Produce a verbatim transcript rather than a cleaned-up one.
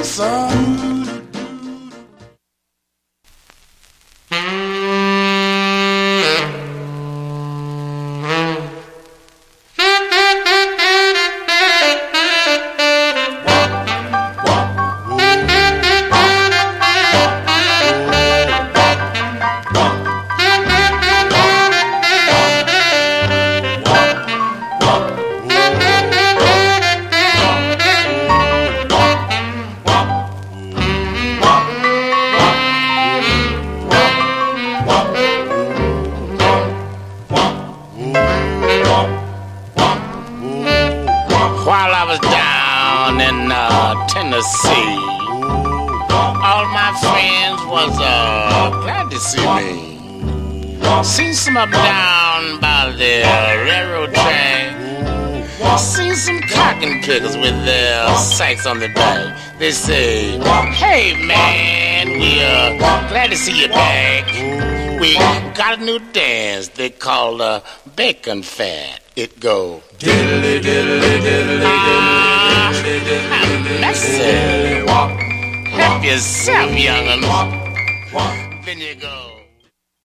sun. While I was down in uh, Tennessee, all my friends was uh, glad to see me. Seen some up down by the railroad train. Seen some cotton pickers with their sacks on their back. They say, "Hey man, we are glad to see you back. We got a new dance they call uh, bacon fat. It go diddly diddly diddly ah, diddly diddly diddly. Help yourself, young'un. Then you go.